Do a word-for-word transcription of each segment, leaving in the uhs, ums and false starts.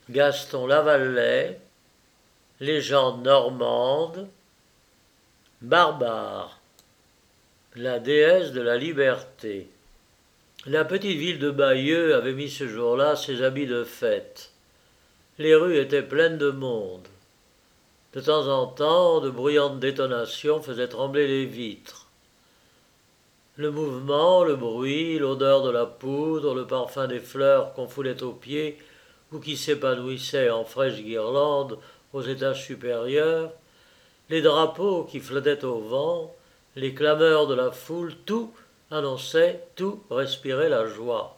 Gaston Lavallet, légende normande, Barbare, la déesse de la liberté. La petite ville de Bayeux avait mis ce jour-là ses habits de fête. Les rues étaient pleines de monde. De temps en temps, de bruyantes détonations faisaient trembler les vitres. Le mouvement, le bruit, l'odeur de la poudre, le parfum des fleurs qu'on foulait aux pieds ou qui s'épanouissaient en fraîches guirlandes aux étages supérieurs, les drapeaux qui flottaient au vent, les clameurs de la foule, tout annonçait, tout respirait la joie.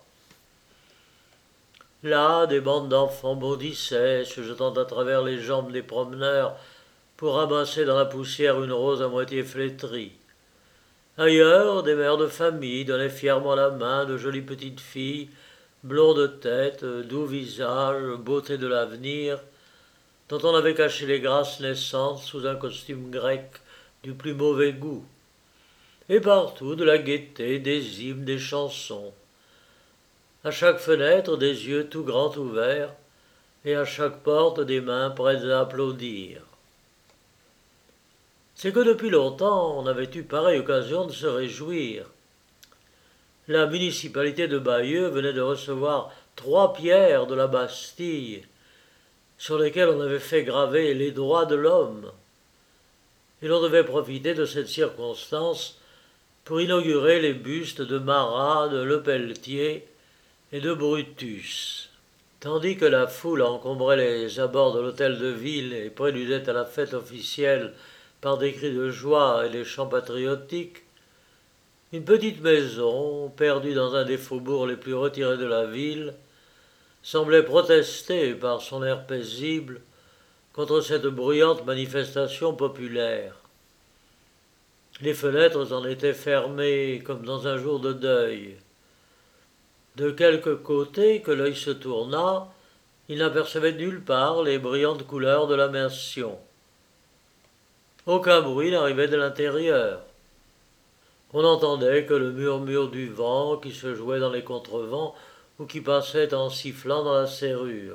Là, des bandes d'enfants bondissaient, se jetant à travers les jambes des promeneurs pour ramasser dans la poussière une rose à moitié flétrie. Ailleurs, des mères de famille donnaient fièrement la main de jolies petites filles, blondes de tête, doux visages, beauté de l'avenir, dont on avait caché les grâces naissantes sous un costume grec du plus mauvais goût. Et partout de la gaieté, des hymnes, des chansons. À chaque fenêtre, des yeux tout grands ouverts, et à chaque porte, des mains prêtes à applaudir. C'est que depuis longtemps, on avait eu pareille occasion de se réjouir. La municipalité de Bayeux venait de recevoir trois pierres de la Bastille, sur lesquelles on avait fait graver les droits de l'homme. Et l'on devait profiter de cette circonstance pour inaugurer les bustes de Marat, de Lepelletier et de Brutus. Tandis que la foule encombrait les abords de l'hôtel de ville et préludait à la fête officielle par des cris de joie et des chants patriotiques, une petite maison, perdue dans un des faubourgs les plus retirés de la ville, semblait protester par son air paisible contre cette bruyante manifestation populaire. Les fenêtres en étaient fermées comme dans un jour de deuil. De quelque côté que l'œil se tournât, il n'apercevait nulle part les brillantes couleurs de la nation. Aucun bruit n'arrivait de l'intérieur. On n'entendait que le murmure du vent qui se jouait dans les contrevents ou qui passait en sifflant dans la serrure.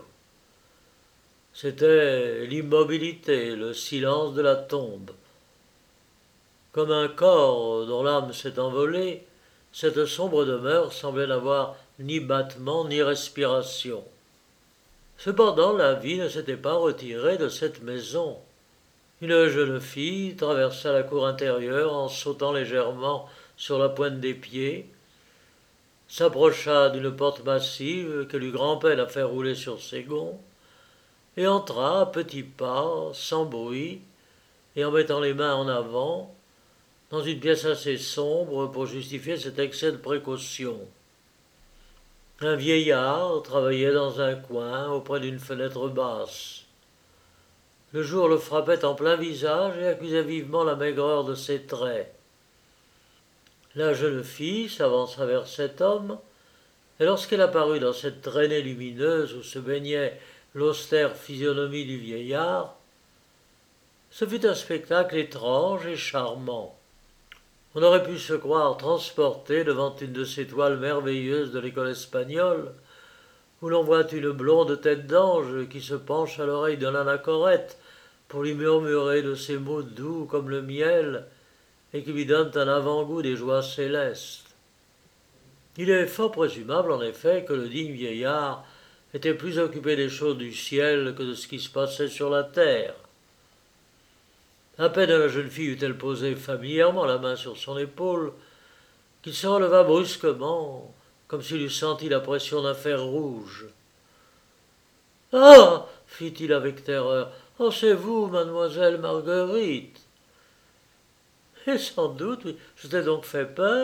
C'était l'immobilité, le silence de la tombe. Comme un corps dont l'âme s'est envolée, cette sombre demeure semblait n'avoir ni battement ni respiration. Cependant, la vie ne s'était pas retirée de cette maison. Une jeune fille traversa la cour intérieure en sautant légèrement sur la pointe des pieds, s'approcha d'une porte massive qu'elle eut grand-peine à faire rouler sur ses gonds, et entra à petits pas, sans bruit, et en mettant les mains en avant, dans une pièce assez sombre pour justifier cet excès de précaution. Un vieillard travaillait dans un coin auprès d'une fenêtre basse. Le jour le frappait en plein visage et accusait vivement la maigreur de ses traits. La jeune fille s'avança vers cet homme, et lorsqu'elle apparut dans cette traînée lumineuse où se baignait l'austère physionomie du vieillard, ce fut un spectacle étrange et charmant. On aurait pu se croire transporté devant une de ces toiles merveilleuses de l'école espagnole, où l'on voit une blonde tête d'ange qui se penche à l'oreille d'un anachorète pour lui murmurer de ces mots doux comme le miel et qui lui donnent un avant-goût des joies célestes. Il est fort présumable, en effet, que le digne vieillard était plus occupé des choses du ciel que de ce qui se passait sur la terre. À peine la jeune fille eut-elle posé familièrement la main sur son épaule, qu'il se releva brusquement, comme s'il eût senti la pression d'un fer rouge. « Ah !» fit-il avec terreur. « Oh, c'est vous, mademoiselle Marguerite !»« Et sans doute, oui, je t'ai donc fait peur ?»«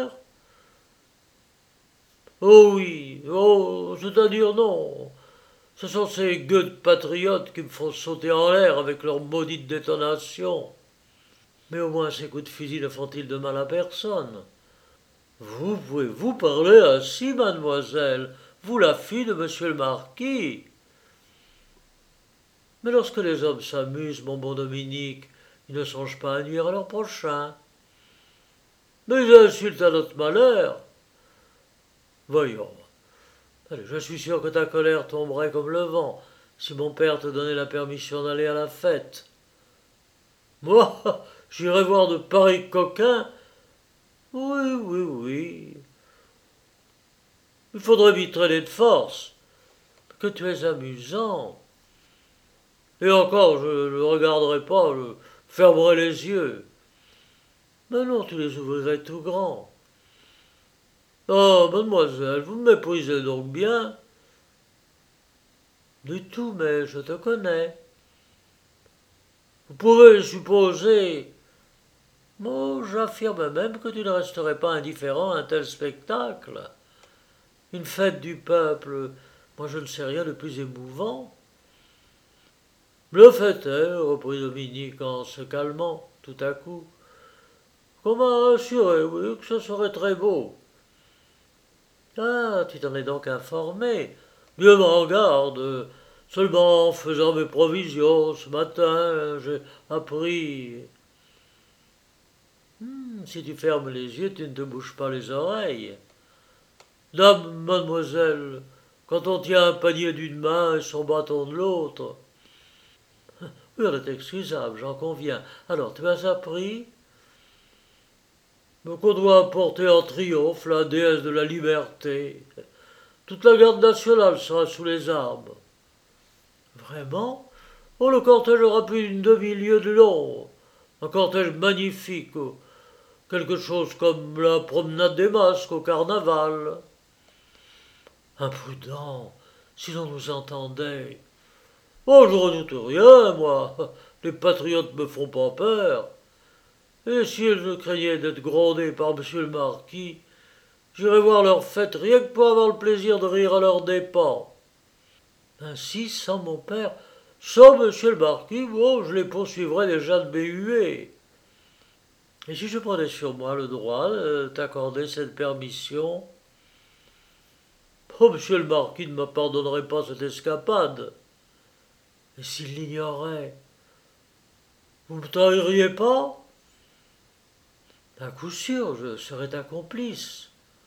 Oh oui, oh, c'est-à-dire non. Ce sont ces gueux de patriotes qui me font sauter en l'air avec leurs maudites détonations. Mais au moins ces coups de fusil ne font-ils de mal à personne. Vous pouvez-vous parler ainsi, mademoiselle, vous la fille de monsieur le marquis? Mais lorsque les hommes s'amusent, mon bon Dominique, ils ne songent pas à nuire à leur prochain. Mais ils insultent à notre malheur. Voyons, allez, je suis sûr que ta colère tomberait comme le vent si mon père te donnait la permission d'aller à la fête. Moi, j'irais voir de pareils coquins. Oui, oui, oui. Il faudrait m'y traîner de force. Que tu es amusant. Et encore, je ne regarderai pas, je fermerai les yeux. Mais non, tu les ouvrirais tout grands. Oh, mademoiselle, vous me méprisez donc bien. Du tout, mais je te connais. Vous pouvez supposer. Moi, j'affirme même que tu ne resterais pas indifférent à un tel spectacle. Une fête du peuple, moi je ne sais rien de plus émouvant. Le fait est, reprit Dominique en se calmant tout à coup, qu'on m'a assuré, oui, que ce serait très beau. Ah, tu t'en es donc informé. Dieu m'en garde. Seulement en faisant mes provisions ce matin, j'ai appris. Hmm, si tu fermes les yeux, tu ne te bouges pas les oreilles. Dame, mademoiselle, quand on tient un panier d'une main et son bâton de l'autre. Oui, elle est excusable, j'en conviens. Alors, tu as appris qu'on doit apporter en triomphe la déesse de la liberté. Toute la garde nationale sera sous les armes. Vraiment? Oh, le cortège aura plus d'une demi-lieue de long. Un cortège magnifique, quelque chose comme la promenade des masques au carnaval. Imprudent, si l'on nous entendait. Oh, je redoute rien, moi. Les patriotes me font pas peur. Et si elles craignaient d'être grondées par monsieur le marquis, j'irais voir leur fête rien que pour avoir le plaisir de rire à leurs dépens. Ainsi, sans mon père, sans monsieur le marquis, bon, je les poursuivrais déjà de mes huées. Et si je prenais sur moi le droit de t'accorder cette permission, oh, monsieur le marquis ne me pardonnerait pas cette escapade. Et s'il l'ignorait, vous ne me trahiriez pas? À coup sûr, je serais ta complice.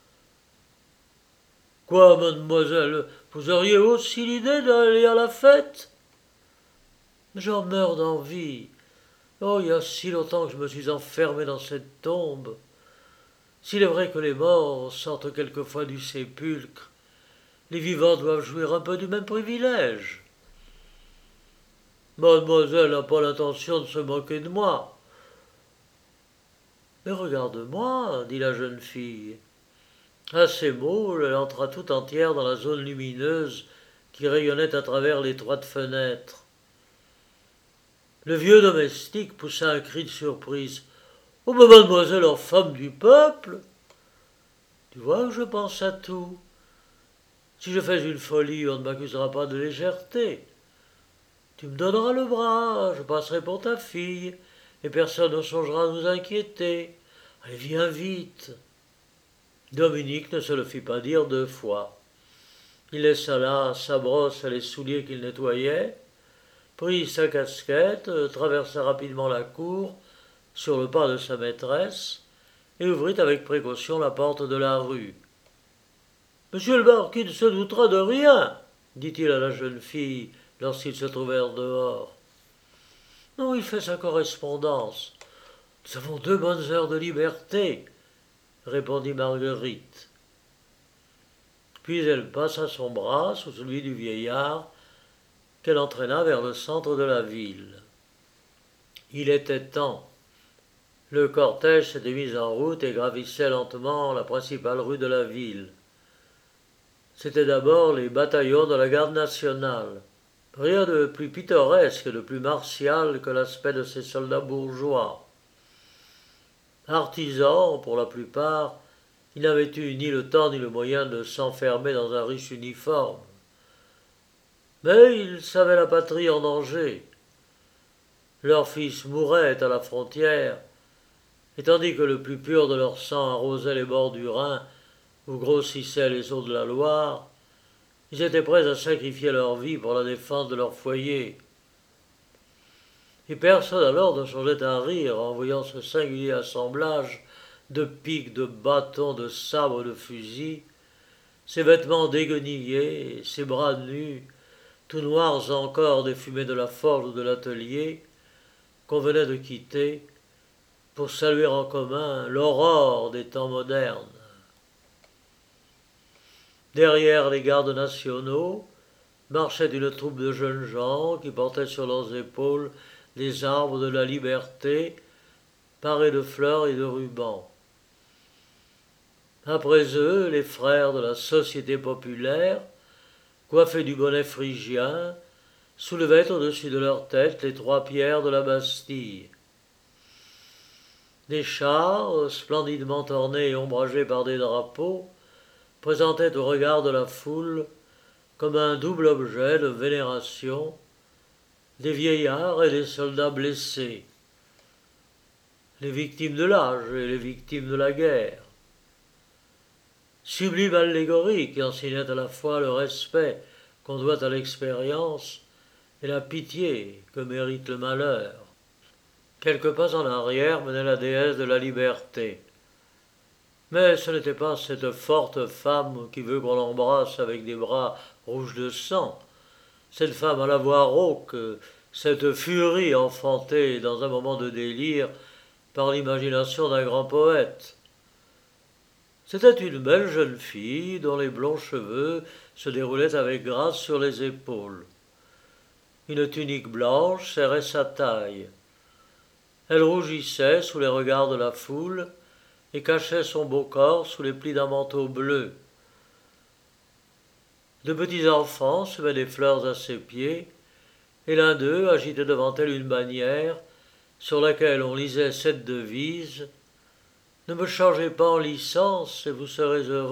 Quoi, mademoiselle, vous auriez aussi l'idée d'aller à la fête? J'en meurs d'envie. Oh, il y a si longtemps que je me suis enfermé dans cette tombe. S'il est vrai que les morts sortent quelquefois du sépulcre, les vivants doivent jouir un peu du même privilège. Mademoiselle n'a pas l'intention de se moquer de moi. Mais regarde-moi, dit la jeune fille. À ces mots, elle entra tout entière dans la zone lumineuse qui rayonnait à travers l'étroite fenêtre. Le vieux domestique poussa un cri de surprise. Oh, mais mademoiselle, en femme du peuple! Tu vois que je pense à tout. Si je fais une folie, on ne m'accusera pas de légèreté. Tu me donneras le bras, je passerai pour ta fille, et personne ne songera à nous inquiéter. Allez, viens vite. Dominique ne se le fit pas dire deux fois. Il laissa là sa brosse et les souliers qu'il nettoyait, prit sa casquette, traversa rapidement la cour, sur le pas de sa maîtresse, et ouvrit avec précaution la porte de la rue. Monsieur le marquis ne se doutera de rien, dit-il à la jeune fille lorsqu'ils se trouvèrent dehors. Non, il fait sa correspondance. Nous avons deux bonnes heures de liberté, répondit Marguerite. Puis elle passa son bras sous celui du vieillard, qu'elle entraîna vers le centre de la ville. Il était temps. Le cortège s'était mis en route et gravissait lentement la principale rue de la ville. C'étaient d'abord les bataillons de la garde nationale. Rien de plus pittoresque, de plus martial que l'aspect de ces soldats bourgeois. Artisans, pour la plupart, ils n'avaient eu ni le temps ni le moyen de s'enfermer dans un riche uniforme. Mais ils savaient la patrie en danger. Leurs fils mouraient à la frontière, et tandis que le plus pur de leur sang arrosait les bords du Rhin ou grossissait les eaux de la Loire, ils étaient prêts à sacrifier leur vie pour la défense de leur foyer. Et personne alors ne songeait à rire en voyant ce singulier assemblage de piques, de bâtons, de sabres, de fusils, ces vêtements déguenillés, ces bras nus, tout noirs encore des fumées de la forge ou de l'atelier, qu'on venait de quitter pour saluer en commun l'aurore des temps modernes. Derrière les gardes nationaux marchait une troupe de jeunes gens qui portaient sur leurs épaules les arbres de la liberté, parés de fleurs et de rubans. Après eux, les frères de la Société populaire, coiffés du bonnet phrygien, soulevaient au-dessus de leur tête les trois pierres de la Bastille. Des chars, splendidement ornés et ombragés par des drapeaux, présentaient au regard de la foule, comme un double objet de vénération, des vieillards et des soldats blessés, les victimes de l'âge et les victimes de la guerre. Sublime allégorie qui enseignait à la fois le respect qu'on doit à l'expérience et la pitié que mérite le malheur. Quelques pas en arrière menait la déesse de la liberté. Mais ce n'était pas cette forte femme qui veut qu'on l'embrasse avec des bras rouges de sang, cette femme à la voix rauque, cette furie enfantée dans un moment de délire par l'imagination d'un grand poète. C'était une belle jeune fille dont les blonds cheveux se déroulaient avec grâce sur les épaules. Une tunique blanche serrait sa taille. Elle rougissait sous les regards de la foule et cachait son beau corps sous les plis d'un manteau bleu. De petits enfants semaient des fleurs à ses pieds, et l'un d'eux agitait devant elle une bannière sur laquelle on lisait cette devise: « Ne me changez pas en licence et vous serez heureux. »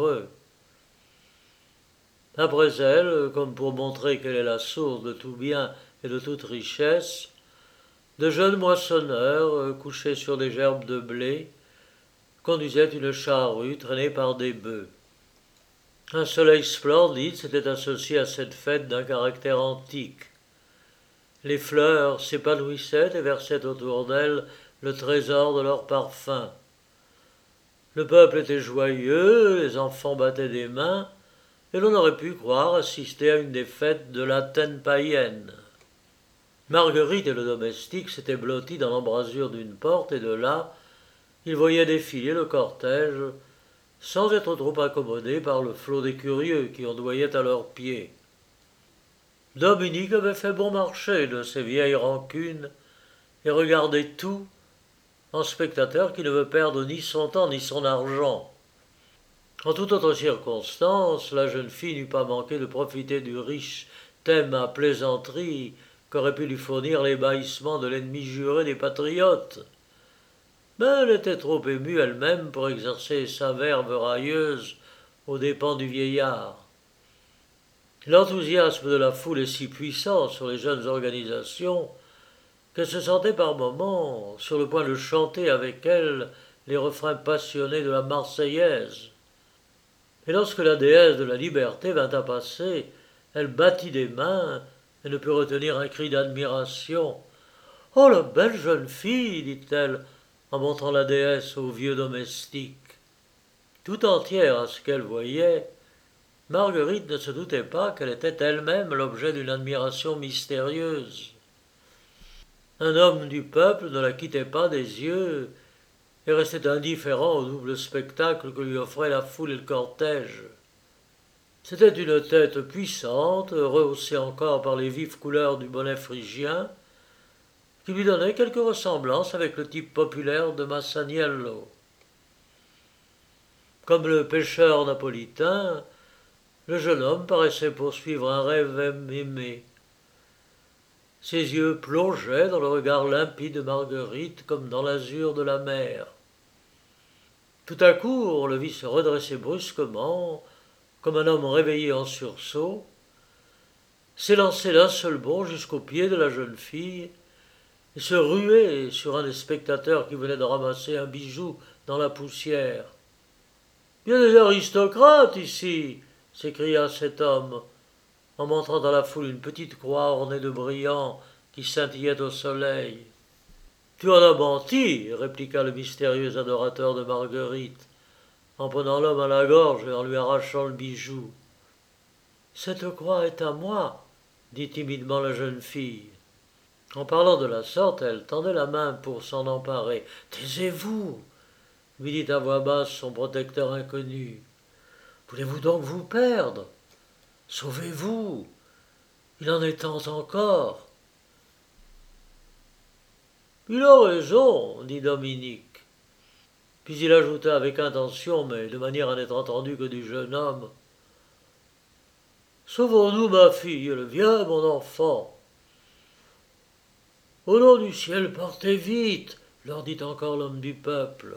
Après elle, comme pour montrer qu'elle est la source de tout bien et de toute richesse, de jeunes moissonneurs, couchés sur des gerbes de blé, conduisaient une charrue traînée par des bœufs. Un soleil splendide s'était associé à cette fête d'un caractère antique. Les fleurs s'épanouissaient et versaient autour d'elles le trésor de leur parfum. Le peuple était joyeux, les enfants battaient des mains, et l'on aurait pu croire assister à une des fêtes de l'Athènes païenne. Marguerite et le domestique s'étaient blottis dans l'embrasure d'une porte, et de là, ils voyaient défiler le cortège, sans être trop accommodés par le flot des curieux qui ondoyaient à leurs pieds. Dominique avait fait bon marché de ses vieilles rancunes et regardait tout en spectateur qui ne veut perdre ni son temps ni son argent. En toute autre circonstance, la jeune fille n'eût pas manqué de profiter du riche thème à plaisanterie qu'auraient pu lui fournir les bâillissements de l'ennemi juré des patriotes. Mais elle était trop émue elle-même pour exercer sa verve railleuse aux dépens du vieillard. L'enthousiasme de la foule est si puissant sur les jeunes organisations qu'elle se sentait par moments sur le point de chanter avec elle les refrains passionnés de la Marseillaise. Et lorsque la déesse de la liberté vint à passer, elle battit des mains et ne put retenir un cri d'admiration. « Oh, la belle jeune fille !» dit-elle, en montrant la déesse au vieux domestique. Tout entière à ce qu'elle voyait, Marguerite ne se doutait pas qu'elle était elle-même l'objet d'une admiration mystérieuse. Un homme du peuple ne la quittait pas des yeux et restait indifférent au double spectacle que lui offraient la foule et le cortège. C'était une tête puissante, rehaussée encore par les vives couleurs du bonnet phrygien, qui lui donnait quelque ressemblance avec le type populaire de Masaniello. Comme le pêcheur napolitain, le jeune homme paraissait poursuivre un rêve aimé. Ses yeux plongeaient dans le regard limpide de Marguerite comme dans l'azur de la mer. Tout à coup, on le vit se redresser brusquement, comme un homme réveillé en sursaut, s'élancer d'un seul bond jusqu'aux pieds de la jeune fille et se ruer sur un des spectateurs qui venait de ramasser un bijou dans la poussière. « Il y a des aristocrates ici !» s'écria cet homme, en montrant à la foule une petite croix ornée de brillants qui scintillait au soleil. « Tu en as menti !» répliqua le mystérieux adorateur de Marguerite, en prenant l'homme à la gorge et en lui arrachant le bijou. « Cette croix est à moi, » dit timidement la jeune fille. En parlant de la sorte, elle tendait la main pour s'en emparer. « Taisez-vous » lui dit à voix basse son protecteur inconnu. « Voulez-vous donc vous perdre? Sauvez-vous, il en est temps encore. » « Il a raison, » dit Dominique. Puis il ajouta avec intention, mais de manière à n'être entendu que du jeune homme. « Sauvons-nous, ma fille, viens, mon enfant. »« Au nom du ciel, partez vite, » leur dit encore l'homme du peuple.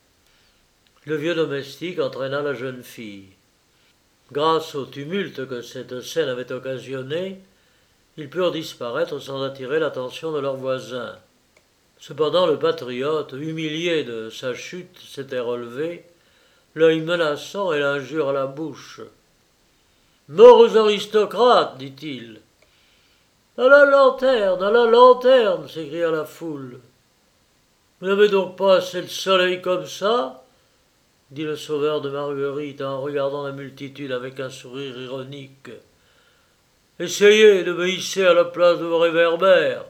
Le vieux domestique entraîna la jeune fille. Grâce au tumulte que cette scène avait occasionné, ils purent disparaître sans attirer l'attention de leurs voisins. Cependant le patriote, humilié de sa chute, s'était relevé, l'œil menaçant et l'injure à la bouche. « Mort aux aristocrates, dit-il. »« À la lanterne, à la lanterne, s'écria la foule. Vous n'avez donc pas assez de soleil comme ça, dit le sauveur de Marguerite en regardant la multitude avec un sourire ironique. Essayez de me hisser à la place de vos réverbères.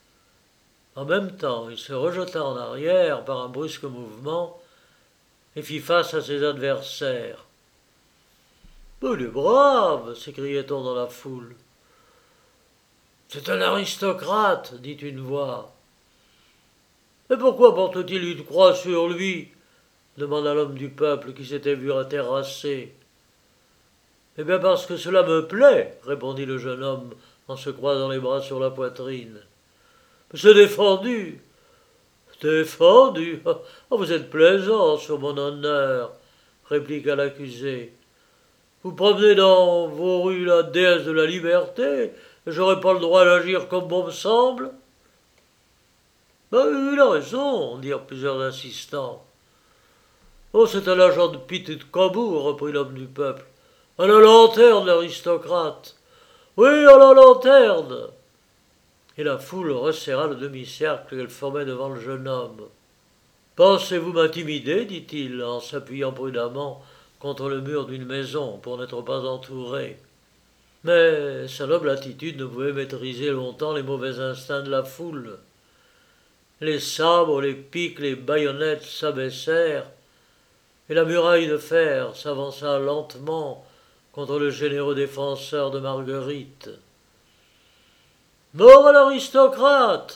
En même temps, il se rejeta en arrière par un brusque mouvement et fit face à ses adversaires. « Il est brave !» s'écriait-on dans la foule. « C'est un aristocrate !» dit une voix. « Et pourquoi porte-t-il une croix sur lui ?» demanda l'homme du peuple qui s'était vu terrassé. « Eh bien parce que cela me plaît, » répondit le jeune homme en se croisant les bras sur la poitrine. « C'est défendu. »« Défendu ? Oh, vous êtes plaisant, sur mon honneur, » répliqua l'accusé. « Vous promenez dans vos rues la déesse de la liberté, et j'aurais pas le droit d'agir comme bon me semble ?»« Ben, il a raison, » dirent plusieurs assistants. « Oh, c'est un agent de pite et de cabourg, » reprit l'homme du peuple. « À la lanterne, l'aristocrate. Oui, à la lanterne. » Et la foule resserra le demi-cercle qu'elle formait devant le jeune homme. « Pensez-vous m'intimider, dit-il, en s'appuyant prudemment contre le mur d'une maison pour n'être pas entouré. Mais sa noble attitude ne pouvait maîtriser longtemps les mauvais instincts de la foule. Les sabres, les piques, les baïonnettes s'abaissèrent, et la muraille de fer s'avança lentement contre le généreux défenseur de Marguerite. « Mort à l'aristocrate !»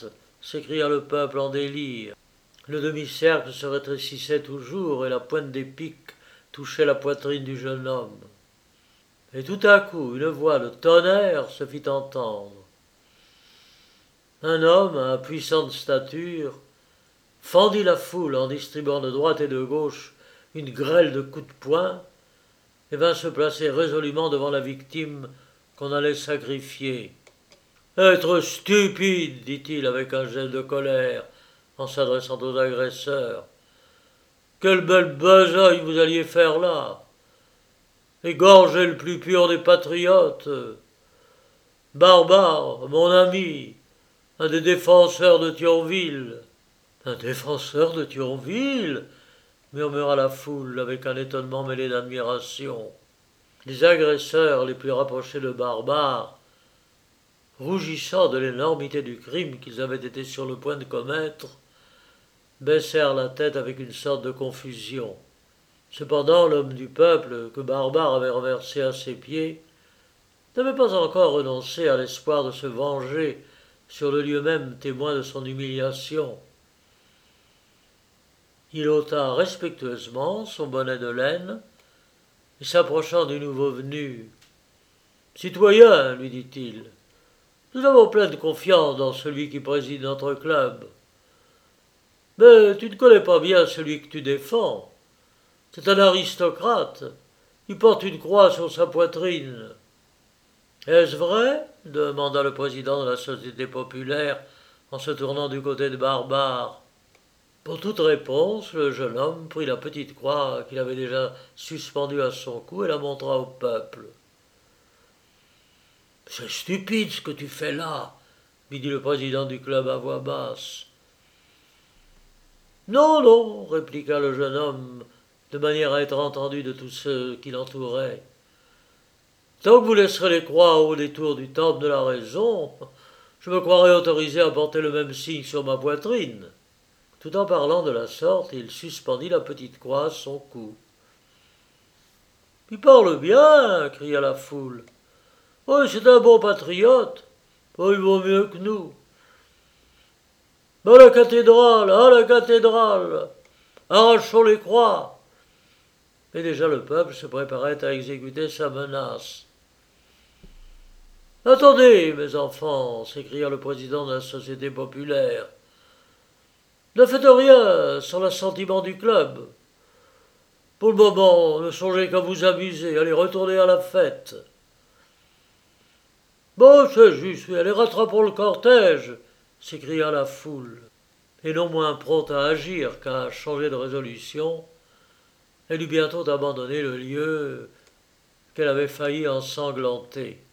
s'écria le peuple en délire. Le demi-cercle se rétrécissait toujours et la pointe des piques touchait la poitrine du jeune homme. Et tout à coup, une voix de tonnerre se fit entendre. Un homme, à puissante stature, fendit la foule en distribuant de droite et de gauche une grêle de coups de poing et vint se placer résolument devant la victime qu'on allait sacrifier. « Être stupide, dit-il avec un geste de colère, en s'adressant aux agresseurs. Quelle belle besogne vous alliez faire là! Égorger le plus pur des patriotes! Barbare, mon ami, un des défenseurs de Thionville. »« Un défenseur de Thionville ?» murmura la foule avec un étonnement mêlé d'admiration. Les agresseurs les plus rapprochés de Barbare, rougissant de l'énormité du crime qu'ils avaient été sur le point de commettre, baissèrent la tête avec une sorte de confusion. Cependant, l'homme du peuple, que Barbare avait renversé à ses pieds, n'avait pas encore renoncé à l'espoir de se venger sur le lieu même témoin de son humiliation. Il ôta respectueusement son bonnet de laine et s'approchant du nouveau venu. « Citoyen, lui dit-il, nous avons pleine confiance dans celui qui préside notre club. Mais tu ne connais pas bien celui que tu défends. C'est un aristocrate. Il porte une croix sur sa poitrine. »« Est-ce vrai ?» demanda le président de la Société populaire en se tournant du côté de Barbare. Pour toute réponse, le jeune homme prit la petite croix qu'il avait déjà suspendue à son cou et la montra au peuple. « C'est stupide ce que tu fais là, » lui dit le président du club à voix basse. « Non, non, » répliqua le jeune homme, de manière à être entendu de tous ceux qui l'entouraient. « Tant que vous laisserez les croix au détour du temple de la raison, je me croirai autorisé à porter le même signe sur ma poitrine. » Tout en parlant de la sorte, il suspendit la petite croix à son cou. « Il parle bien, » cria la foule. « Oui, c'est un bon patriote. Oh, il vaut mieux que nous. À la cathédrale, à la cathédrale, arrachons les croix. » Et déjà le peuple se préparait à exécuter sa menace. « Attendez, mes enfants, » s'écria le président de la Société populaire. « Ne faites rien sans l'assentiment du club. Pour le moment, ne songez qu'à vous amuser, allez retourner à la fête. »« Bon, c'est juste, allez rattrapons le cortège » s'écria la foule. Et non moins prompte à agir qu'à changer de résolution, elle eut bientôt abandonné le lieu qu'elle avait failli ensanglanter.